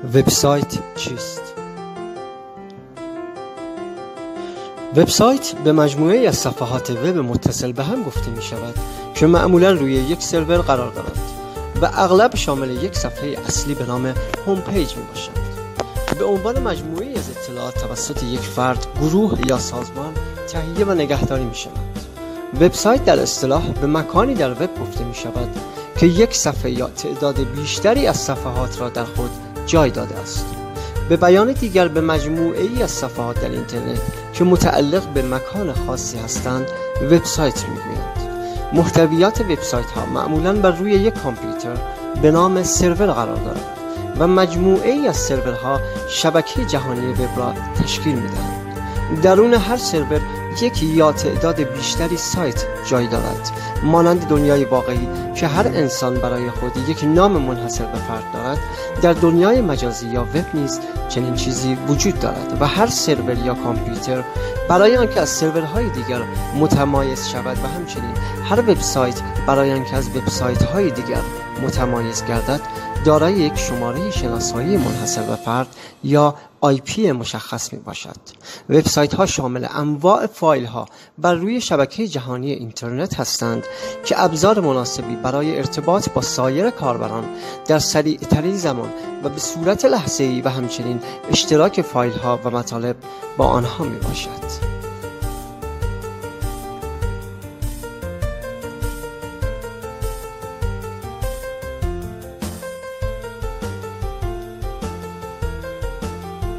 وبسایت چیست؟ وبسایت به مجموعه از صفحات وب متصل به هم گفته می شود که معمولا روی یک سرور قرار دارد و اغلب شامل یک صفحه اصلی به نام هوم پیج می باشد. به عنوان مجموعه از اطلاعات توسط یک فرد، گروه یا سازمان تهیه و نگهداری می شود. وبسایت در اصطلاح به مکانی در وب گفته می شود که یک صفحه یا تعداد بیشتری از صفحات را در خود جای داده است. به بیان دیگر به مجموعه ای از صفحات در اینترنت که متعلق به مکان خاصی هستند وبسایت میگویند. محتویات وبسایت ها معمولاً بر روی یک کامپیوتر به نام سرور قرار دارد و مجموعه ای از سرورها شبکه جهانی وب را تشکیل میدهند. درون هر سرور یک یا تعداد بیشتری سایت جای دارد، مانند دنیای واقعی که هر انسان برای خود یک نام منحصر به فرد دارد. در دنیای مجازی یا وب نیز چنین چیزی وجود دارد و هر سرور یا کامپیوتر برای آنکه از سرورهای دیگر متمایز شود و همچنین هر وبسایت برای آنکه از وبسایت‌های دیگر متمایز گردد دارای یک شماره شناسایی منحصر به فرد یا IP مشخص می باشد. وبسایت ها شامل انواع فایل ها بر روی شبکه جهانی اینترنت هستند که ابزار مناسبی برای ارتباط با سایر کاربران در سریع ترین زمان و به صورت لحظه‌ای و همچنین اشتراک فایل ها و مطالب با آنها می باشد.